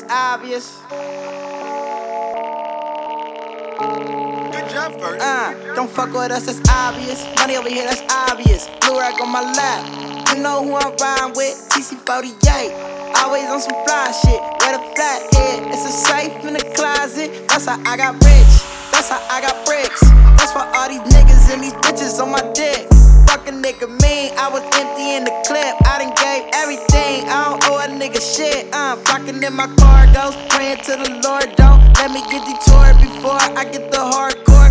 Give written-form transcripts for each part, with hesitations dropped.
obvious. Good job, first. Don't fuck with us, that's obvious. Money over here, that's obvious. Blue rack on my lap. You know who I'm riding with, TC48. Always on some fly shit, with a flat head. It's a safe in the closet, that's how I got rich. That's how I got bricks. That's why all these niggas and these bitches on my dick. Fuck a nigga mean, I was empty in the clip. I done gave everything, I don't owe a nigga shit. Flocking in my cargoes, praying to the Lord, don't let me get detoured before I get the hardcore.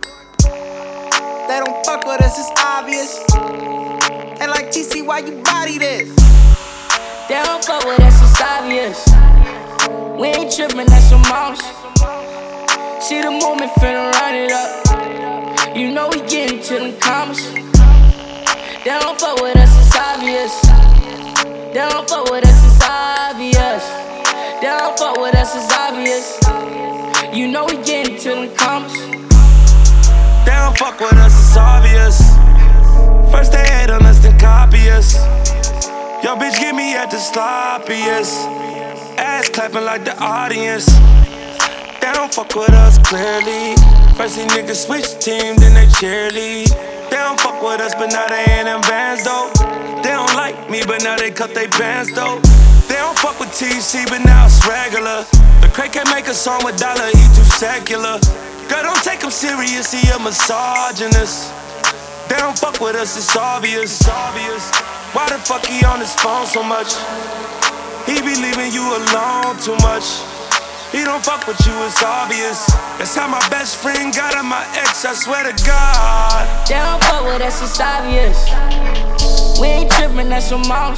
They don't fuck with us, it's obvious. They like TC, why you body this? They don't fuck with us, it's obvious. We ain't trippin', that's some mouse. See the movement, finna run it up. You know we gettin' to them commas. They don't fuck with us, it's obvious. They don't fuck with us, it's obvious. They don't fuck with us, it's obvious. You know we gettin' to them commas. They don't fuck with us, it's obvious. First they hate on us, then copy us. Yo, bitch, get me at the sloppiest. Ass clapping like the audience. They don't fuck with us, clearly. First these niggas switch team, then they cheerlead. They don't fuck with us, but now they in them bands, though. They don't like me, but now they cut they bands, though. They don't fuck with TC, but now it's regular. The crack can't make a song with Dollar, he too secular. Girl, don't take him serious, he a misogynist. They don't fuck with us, it's obvious. Why the fuck he on his phone so much? He be leaving you alone too much. He don't fuck with you, it's obvious. That's how my best friend got on my ex, I swear to God. They don't fuck with us, it's obvious. We ain't trippin', that's some mouse.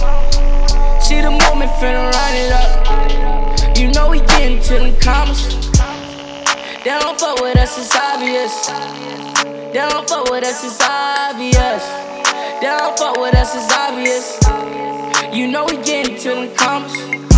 See the movement, finna run it up. You know we gettin' to them commas. They don't fuck with us, it's obvious. They don't fuck with us, it's obvious. They don't fuck with us, it's obvious. You know we gettin' to them commas.